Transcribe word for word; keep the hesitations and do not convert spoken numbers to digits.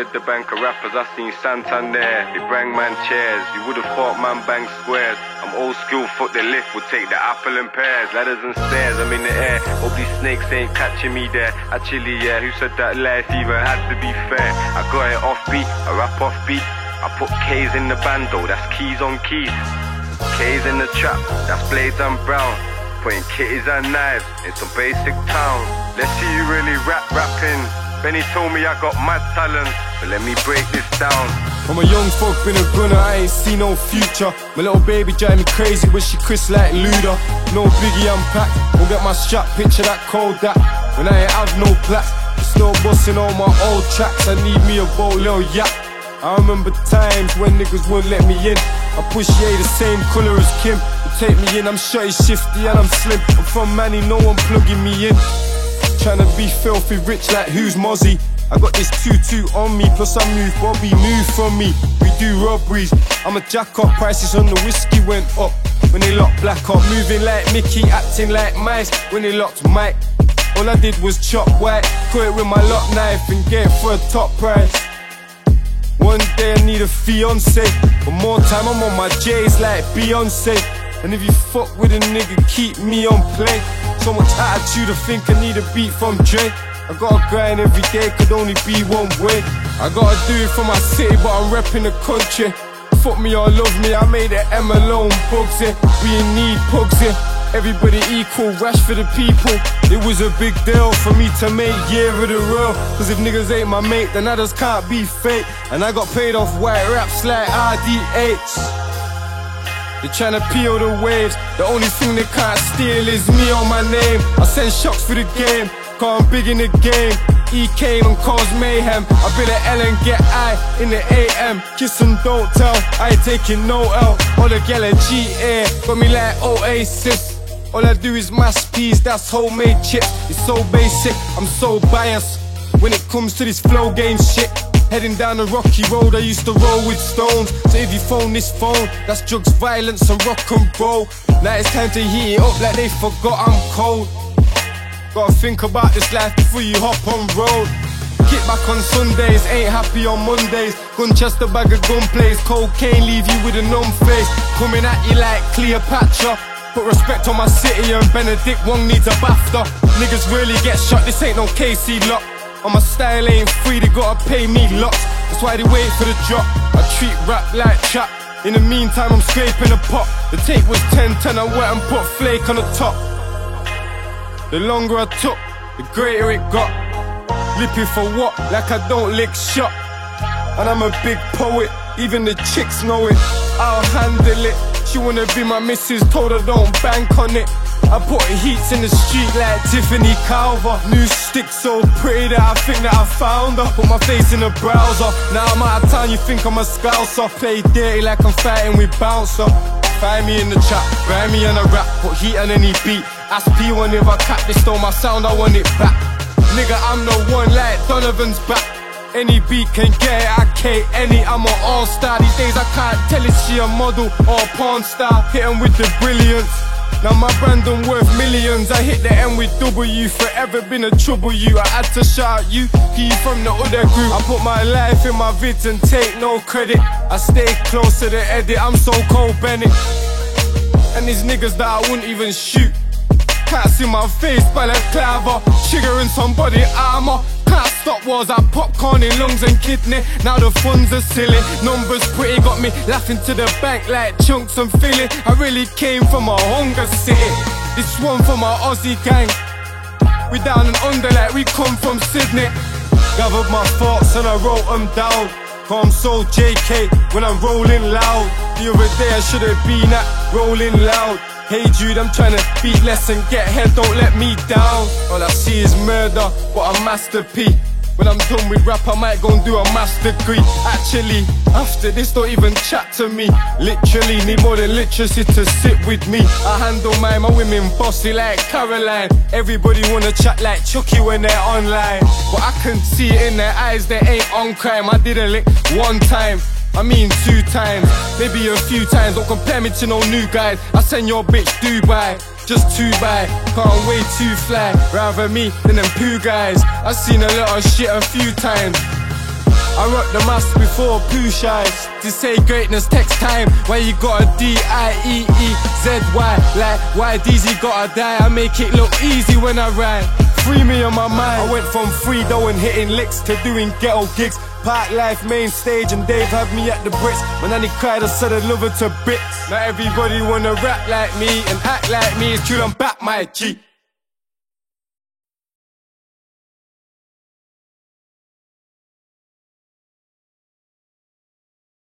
entered the bank of rappers, I seen Santander. They bang man chairs, you would've thought man bang squares. I'm old school, foot the lift, would take the apple and pears. Ladders and stairs, I'm in the air. Hope these snakes ain't catching me there. Actually, yeah, who said that life even had to be fair? I got it off beat, I rap off beat. I put K's in the bando, that's keys on keys. K's in the trap, that's blades and brown. Putting kitties and knives in some basic town. Let's see you really rap rapping. Benny told me I got mad talent, but let me break this down. I'm a young folk, been a gunner, I ain't see no future. My little baby drive me crazy, wish she Chris like Luda. No biggie, I'm packed, won't get my strap, picture that cold that. When I ain't have no plaques, it's no busting on my old tracks. I need me a bold little yap. I remember times when niggas wouldn't let me in. I push yeah the same colour as Kim. You take me in, I'm shorty shifty and I'm slim. I'm from Manny, no one plugging me in. Tryna be filthy rich like who's Mozzie. I got this tutu on me, plus I move Bobby, move from me. We do robberies, I'm a jack up, prices on the whiskey went up. When they locked Black up, moving like Mickey, acting like mice. When they locked Mike, all I did was chop white. Cut it with my lock knife and get it for a top price. One day I need a fiance, but more time I'm on my J's like Beyonce. And if you fuck with a nigga, keep me on play. So much attitude, I think I need a beat from Dre. I gotta grind every day, could only be one way. I gotta do it for my city, but I'm repping the country. Fuck me or love me, I made it M alone, bugs it. We in need, pugs it. Everybody equal, rash for the people. It was a big deal for me to make year of the real. Cause if niggas ain't my mate, then I just can't be fake. And I got paid off white raps like R D H. They tryna peel the waves, the only thing they can't steal is me on my name. I send shocks for the game, cause I'm big in the game. E came and caused mayhem. I been at L and get I in the A M. Kiss and don't tell, I ain't taking no L. All the gal at G A got me like Oasis. All I do is mash peas, that's homemade chips. It's so basic, I'm so biased when it comes to this flow game shit. Heading down the rocky road, I used to roll with stones. So if you phone this phone, that's drugs, violence and rock and roll. Now it's time to heat it up like they forgot I'm cold. Gotta think about this life before you hop on road. Kick back on Sundays, ain't happy on Mondays. Gunchester bag of gunplays, cocaine leave you with a numb face. Coming at you like Cleopatra. Put respect on my city and Benedict Wong needs a BAFTA. Niggas really get shot, this ain't no K C lock. And my style ain't free, they gotta pay me lots. That's why they wait for the drop. I treat rap like trap. In the meantime I'm scraping the pot. The tape was ten ten, I went and put flake on the top. The longer I took, the greater it got. Lipping for what? Like I don't lick shot. And I'm a big poet, even the chicks know it. I'll handle it. She wanna be my missus, told her don't bank on it. I put heats in the street like Tiffany Calver. New stick so pretty that I think that I found her. Put my face in the browser, now I'm out of town, you think I'm a scouser. Play dirty like I'm fighting with bouncer. Find me in the trap, grind me on a rap. Put heat on any beat, ask P one if I cap. They stole my sound, I want it back. Nigga, I'm the one like Donovan's back. Any beat can get it, I K any, I'm an all-star. These days I can't tell if she a model or a porn star. Hit 'em with the brilliance, now my brand done worth millions. I hit the end with W, forever been a trouble you. I had to shout you, P from the other group. I put my life in my vids and take no credit. I stay close to the edit, I'm so cold Bennett. And these niggas that I wouldn't even shoot. Can't see my face by the claver, triggering somebody armor. Can't stop wars, I popcorn in lungs and kidney. Now the funds are silly, numbers pretty got me laughing to the bank like chunks and filling. I really came from a hunger city. This one for my Aussie gang. We down and under like we come from Sydney. Gathered my thoughts and I wrote them down. Cause I'm so J K when I'm rolling loud. The other day I should've been at rolling loud. Hey Jude, I'm tryna beat less and get head, don't let me down. All I see is murder, but a masterpiece. When I'm done with rap, I might go and do a master degree. Actually, after this, don't even chat to me. Literally, need more than literacy to sit with me. I handle mine, my women bossy like Caroline. Everybody wanna chat like Chucky when they're online. But I can see it in their eyes, they ain't on crime. I did a lick one time, I mean two times, maybe a few times. Don't compare me to no new guys. I send your bitch Dubai, just two by. Can't wait to fly, rather me than them poo guys. I seen a lot of shit a few times. I rock the mask before poo shies. To say greatness takes time. Why you gotta D I E E Z Y? Like why D Z gotta die? I make it look easy when I rhyme. Free me on my mind. I went from free dough and hitting licks to doing ghetto gigs. Park life main stage and Dave had me at the Brits. My nanny cried, I said I love her to bits. Now everybody wanna rap like me and act like me. It's true, I'm back, my G.